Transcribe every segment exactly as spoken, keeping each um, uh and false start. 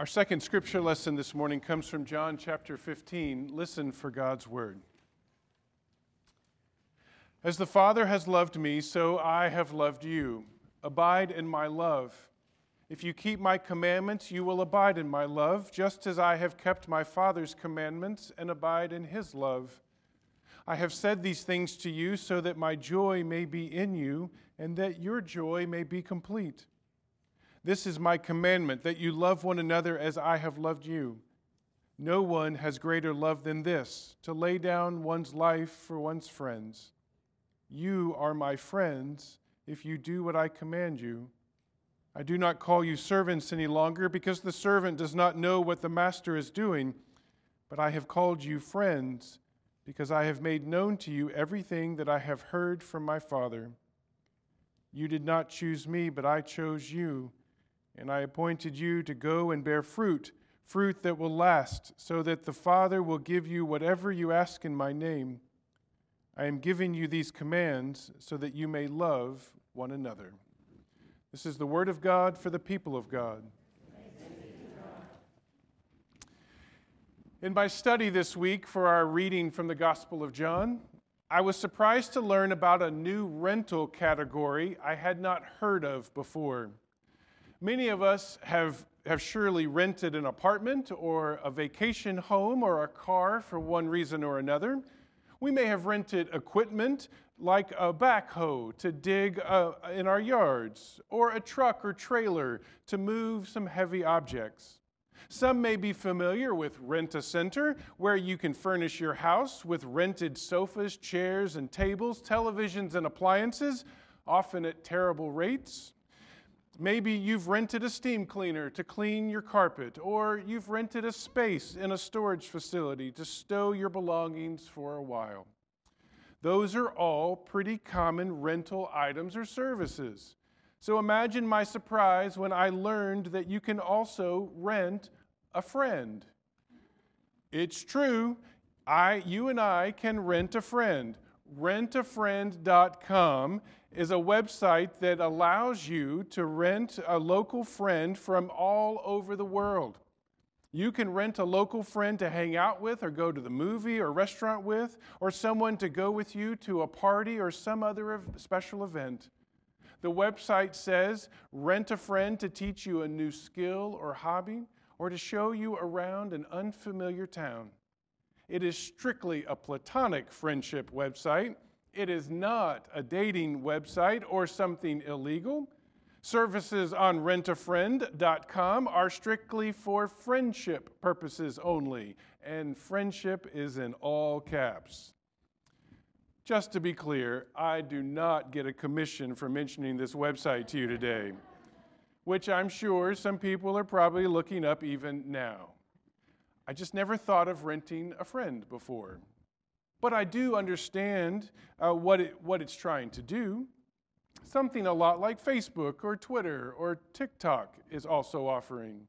Our second scripture lesson this morning comes from John chapter fifteen. Listen for God's word. As the Father has loved me, so I have loved you. Abide in my love. If you keep my commandments, you will abide in my love, just as I have kept my Father's commandments and abide in his love. I have said these things to you so that my joy may be in you and that your joy may be complete. This is my commandment, that you love one another as I have loved you. No one has greater love than this, to lay down one's life for one's friends. You are my friends if you do what I command you. I do not call you servants any longer, because the servant does not know what the master is doing, but I have called you friends, because I have made known to you everything that I have heard from my Father. You did not choose me, but I chose you, and I appointed you to go and bear fruit, fruit that will last, so that the Father will give you whatever you ask in my name. I am giving you these commands so that you may love one another. This is the word of God for the people of God. In my study this week for our reading from the Gospel of John, I was surprised to learn about a new rental category I had not heard of before. Many of us have, have surely rented an apartment or a vacation home or a car for one reason or another. We may have rented equipment like a backhoe to dig uh, in our yards, or a truck or trailer to move some heavy objects. Some may be familiar with Rent-A-Center, where you can furnish your house with rented sofas, chairs, and tables, televisions, and appliances, often at terrible rates. Maybe you've rented a steam cleaner to clean your carpet, or you've rented a space in a storage facility to stow your belongings for a while. Those are all pretty common rental items or services. So imagine my surprise when I learned that you can also rent a friend. It's true, I, you and I can rent a friend. rent a friend dot com is a website that allows you to rent a local friend from all over the world. You can rent a local friend to hang out with or go to the movie or restaurant with, or someone to go with you to a party or some other special event. The website says, rent a friend to teach you a new skill or hobby, or to show you around an unfamiliar town. It is strictly a platonic friendship website. It is not a dating website or something illegal. Services on rent a friend dot com are strictly for friendship purposes only, and friendship is in all caps. Just to be clear, I do not get a commission for mentioning this website to you today, which I'm sure some people are probably looking up even now. I just never thought of renting a friend before. But I do understand uh, what, it, what it's trying to do. Something a lot like Facebook or Twitter or TikTok is also offering.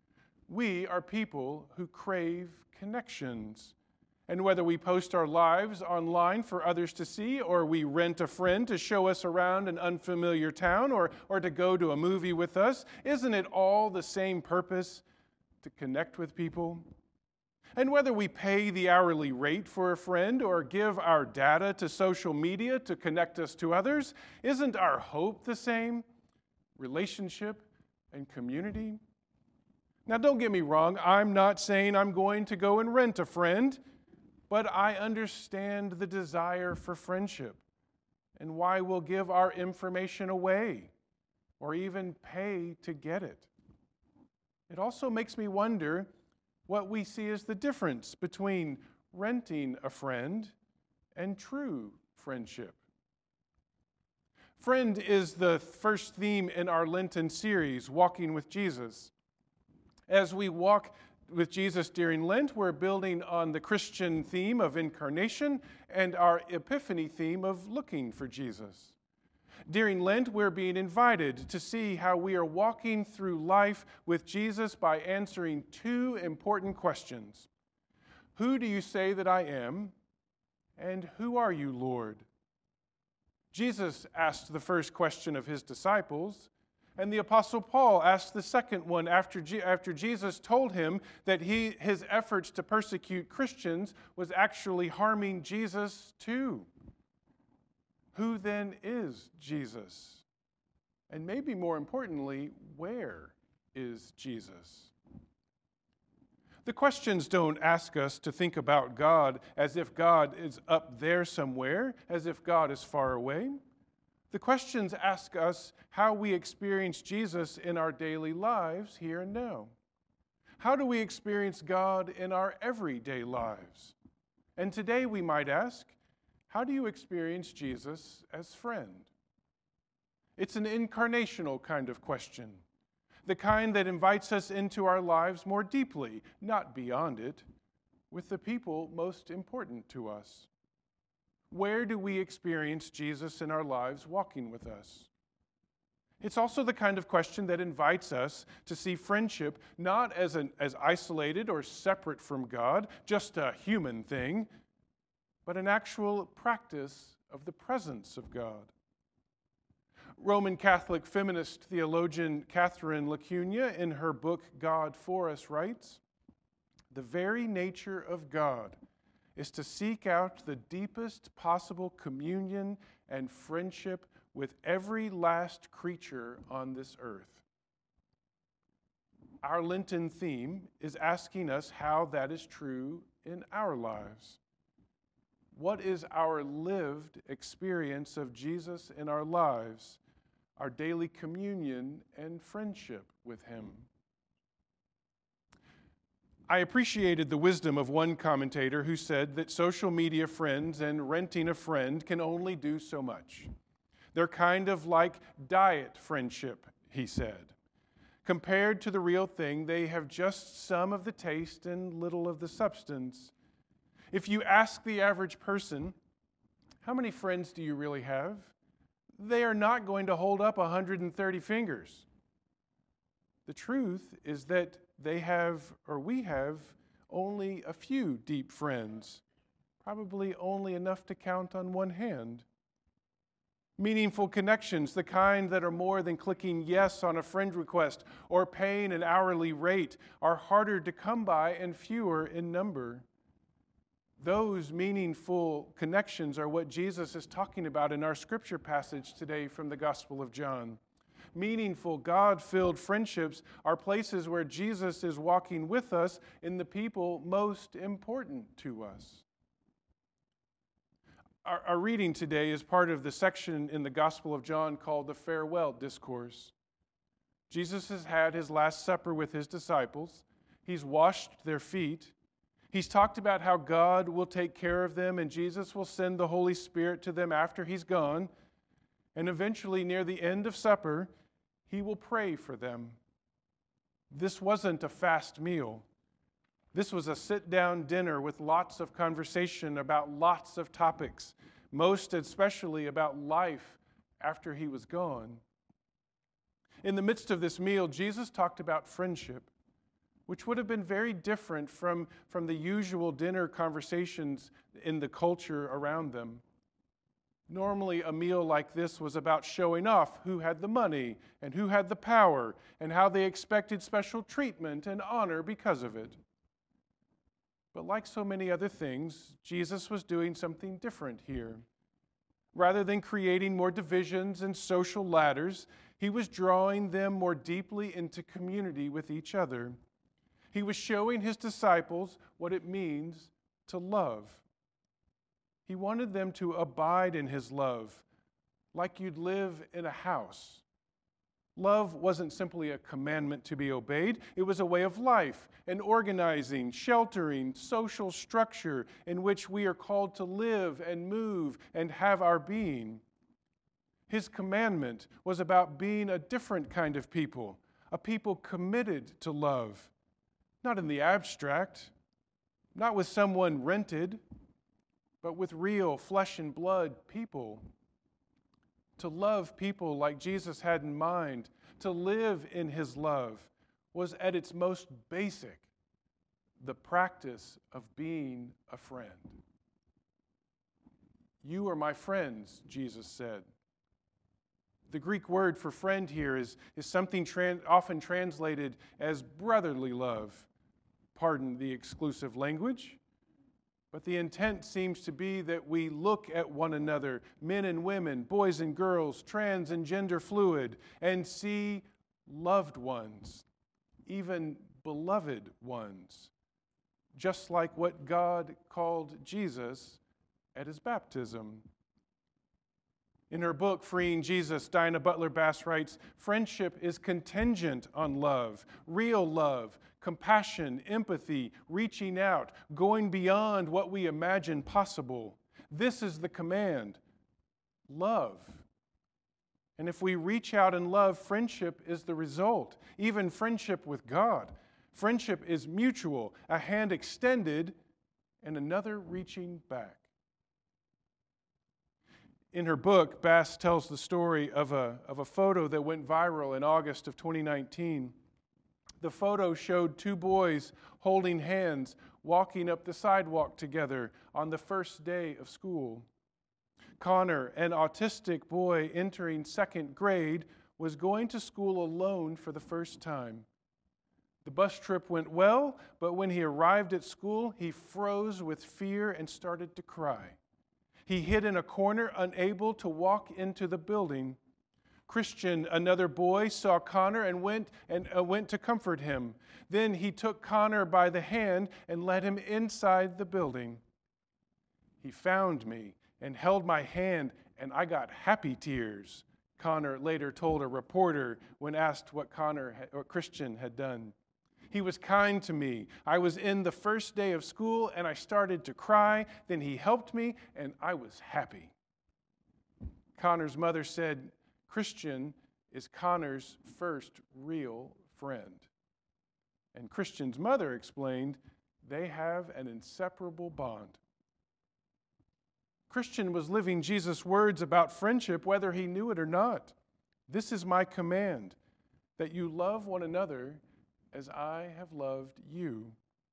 We are people who crave connections. And whether we post our lives online for others to see, or we rent a friend to show us around an unfamiliar town, or, or to go to a movie with us, isn't it all the same purpose? To connect with people? And whether we pay the hourly rate for a friend or give our data to social media to connect us to others, isn't our hope the same? Relationship and community? Now, don't get me wrong, I'm not saying I'm going to go and rent a friend, but I understand the desire for friendship and why we'll give our information away or even pay to get it. It also makes me wonder what we see as the difference between renting a friend and true friendship. Friend is the first theme in our Lenten series, Walking with Jesus. As we walk with Jesus during Lent, we're building on the Christian theme of incarnation and our Epiphany theme of looking for Jesus. During Lent, we're being invited to see how we are walking through life with Jesus by answering two important questions. Who do you say that I am? And who are you, Lord? Jesus asked the first question of his disciples, And the Apostle Paul asked the second one after, G- after Jesus told him that he, his efforts to persecute Christians was actually harming Jesus too. Who then is Jesus? And maybe more importantly, where is Jesus? The questions don't ask us to think about God as if God is up there somewhere, as if God is far away. The questions ask us how we experience Jesus in our daily lives here and now. How do we experience God in our everyday lives? And today we might ask, how do you experience Jesus as friend? It's an incarnational kind of question, the kind that invites us into our lives more deeply, not beyond it, with the people most important to us. Where do we experience Jesus in our lives walking with us? It's also the kind of question that invites us to see friendship not as an as isolated or separate from God, just a human thing, but an actual practice of the presence of God. Roman Catholic feminist theologian Catherine Lacuna, in her book God for Us, writes, "The very nature of God is to seek out the deepest possible communion and friendship with every last creature on this earth." Our Lenten theme is asking us how that is true in our lives. What is our lived experience of Jesus in our lives, our daily communion and friendship with Him? I appreciated the wisdom of one commentator who said that social media friends and renting a friend can only do so much. They're kind of like diet friendship, he said. Compared to the real thing, they have just some of the taste and little of the substance. If you ask the average person, how many friends do you really have? They are not going to hold up one hundred thirty fingers. The truth is that they have, or we have, only a few deep friends, probably only enough to count on one hand. Meaningful connections, the kind that are more than clicking yes on a friend request or paying an hourly rate, are harder to come by and fewer in number. Those meaningful connections are what Jesus is talking about in our scripture passage today from the Gospel of John. Meaningful, God-filled friendships are places where Jesus is walking with us in the people most important to us. Our, our reading today is part of the section in the Gospel of John called the Farewell Discourse. Jesus has had his Last Supper with his disciples. He's washed their feet. He's talked about how God will take care of them and Jesus will send the Holy Spirit to them after he's gone. And eventually, near the end of supper, he will pray for them. This wasn't a fast meal. This was a sit-down dinner with lots of conversation about lots of topics, most especially about life after he was gone. In the midst of this meal, Jesus talked about friendship, which would have been very different from, from the usual dinner conversations in the culture around them. Normally, a meal like this was about showing off who had the money and who had the power and how they expected special treatment and honor because of it. But like so many other things, Jesus was doing something different here. Rather than creating more divisions and social ladders, he was drawing them more deeply into community with each other. He was showing his disciples what it means to love. He wanted them to abide in his love, like you'd live in a house. Love wasn't simply a commandment to be obeyed. It was a way of life, an organizing, sheltering, social structure in which we are called to live and move and have our being. His commandment was about being a different kind of people, a people committed to love, not in the abstract, not with someone rented, but with real flesh and blood people. To love people like Jesus had in mind, to live in his love, was at its most basic the practice of being a friend. You are my friends, Jesus said. The Greek word for friend here is, is something tran- often translated as brotherly love. Pardon the exclusive language. But the intent seems to be that we look at one another, men and women, boys and girls, trans and gender fluid, and see loved ones, even beloved ones, just like what God called Jesus at his baptism. In her book, Freeing Jesus, Diana Butler Bass writes, friendship is contingent on love, real love, compassion, empathy, reaching out, going beyond what we imagine possible. This is the command, love. And if we reach out and love, friendship is the result, even friendship with God. Friendship is mutual, a hand extended and another reaching back. In her book, Bass tells the story of a, of a photo that went viral in August of twenty nineteen. The photo showed two boys holding hands, walking up the sidewalk together on the first day of school. Connor, an autistic boy entering second grade, was going to school alone for the first time. The bus trip went well, but when he arrived at school, he froze with fear and started to cry. He hid in a corner, unable to walk into the building. Christian, another boy, saw Connor and went and uh, went to comfort him. Then he took Connor by the hand and led him inside the building. He found me and held my hand, and I got happy tears, Connor later told a reporter when asked what Connor had, or Christian had done. He was kind to me. I was in the first day of school, and I started to cry. Then he helped me, and I was happy. Connor's mother said, Christian is Connor's first real friend. And Christian's mother explained, they have an inseparable bond. Christian was living Jesus' words about friendship, whether he knew it or not. This is my command, that you love one another as I have loved you.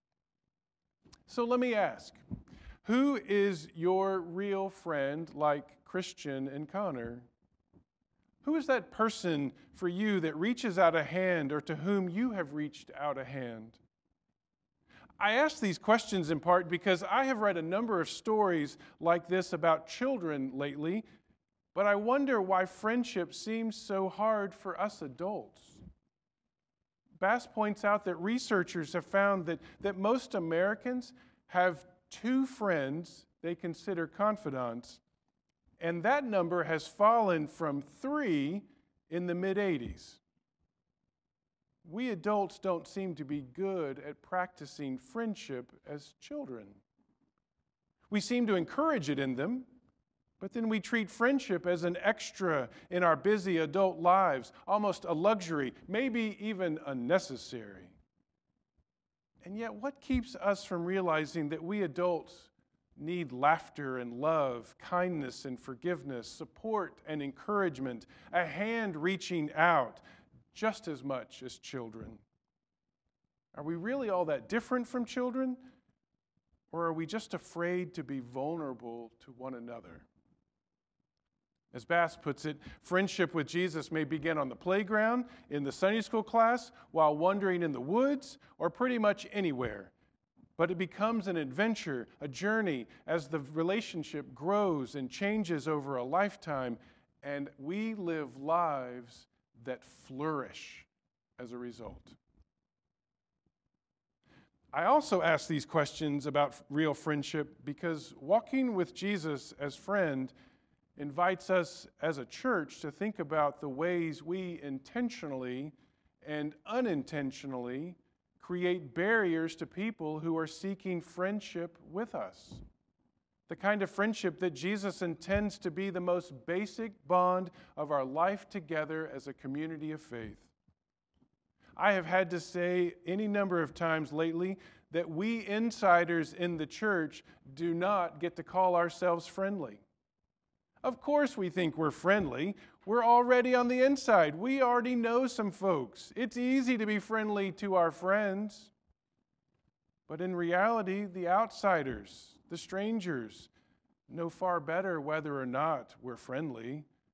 So let me ask, who is your real friend like Christian and Connor? Who is that person for you that reaches out a hand or to whom you have reached out a hand? I ask these questions in part because I have read a number of stories like this about children lately, but I wonder why friendship seems so hard for us adults. Bass points out that researchers have found that, that most Americans have two friends they consider confidants, and that number has fallen from three in the mid-eighties. We adults don't seem to be good at practicing friendship as children. We seem to encourage it in them, but then we treat friendship as an extra in our busy adult lives, almost a luxury, maybe even unnecessary. And yet, what keeps us from realizing that we adults need laughter and love, kindness and forgiveness, support and encouragement, a hand reaching out, just as much as children? Are we really all that different from children? Or are we just afraid to be vulnerable to one another? As Bass puts it, friendship with Jesus may begin on the playground, in the Sunday school class, while wandering in the woods, or pretty much anywhere. But it becomes an adventure, a journey, as the relationship grows and changes over a lifetime, and we live lives that flourish as a result. I also ask these questions about real friendship because walking with Jesus as friend invites us as a church to think about the ways we intentionally and unintentionally create barriers to people who are seeking friendship with us. The kind of friendship that Jesus intends to be the most basic bond of our life together as a community of faith. I have had to say any number of times lately that we insiders in the church do not get to call ourselves friendly. Of course we think we're friendly. We're already on the inside. We already know some folks. It's easy to be friendly to our friends. But in reality, the outsiders, the strangers, know far better whether or not we're friendly.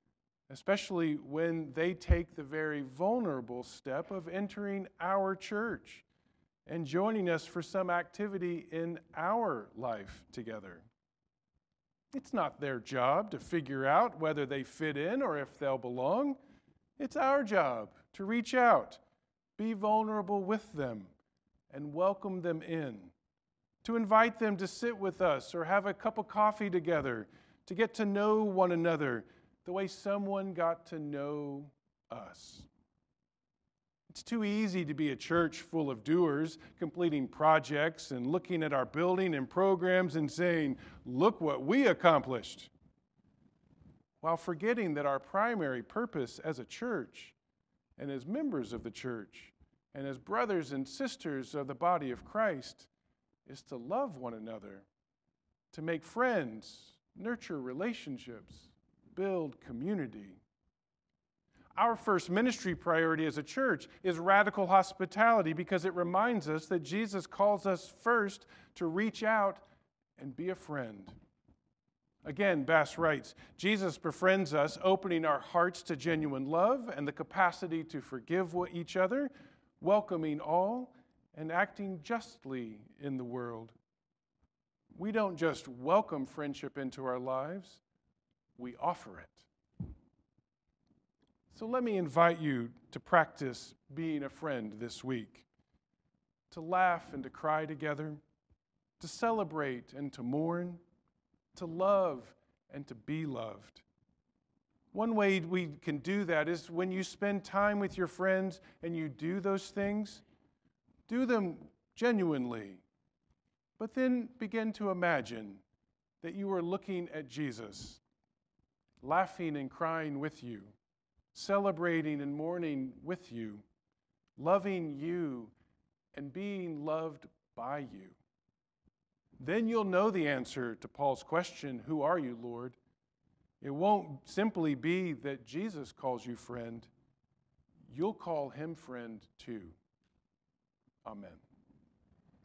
especially when they take the very vulnerable step of entering our church and joining us for some activity in our life together. It's not their job to figure out whether they fit in or if they'll belong. It's our job to reach out, be vulnerable with them, and welcome them in, to invite them to sit with us or have a cup of coffee together, to get to know one another the way someone got to know us. It's too easy to be a church full of doers, completing projects and looking at our building and programs and saying, "Look what we accomplished," while forgetting that our primary purpose as a church and as members of the church and as brothers and sisters of the body of Christ is to love one another, to make friends, nurture relationships, build community. Our first ministry priority as a church is radical hospitality because it reminds us that Jesus calls us first to reach out and be a friend. Again, Bass writes, Jesus befriends us, opening our hearts to genuine love and the capacity to forgive each other, welcoming all, and acting justly in the world. We don't just welcome friendship into our lives, we offer it. So let me invite you to practice being a friend this week, to laugh and to cry together, to celebrate and to mourn, to love and to be loved. One way we can do that is when you spend time with your friends and you do those things, do them genuinely, but then begin to imagine that you are looking at Jesus, laughing and crying with you, celebrating and mourning with you, loving you, and being loved by you. Then you'll know the answer to Paul's question, "Who are you, Lord?" It won't simply be that Jesus calls you friend. You'll call him friend too. Amen.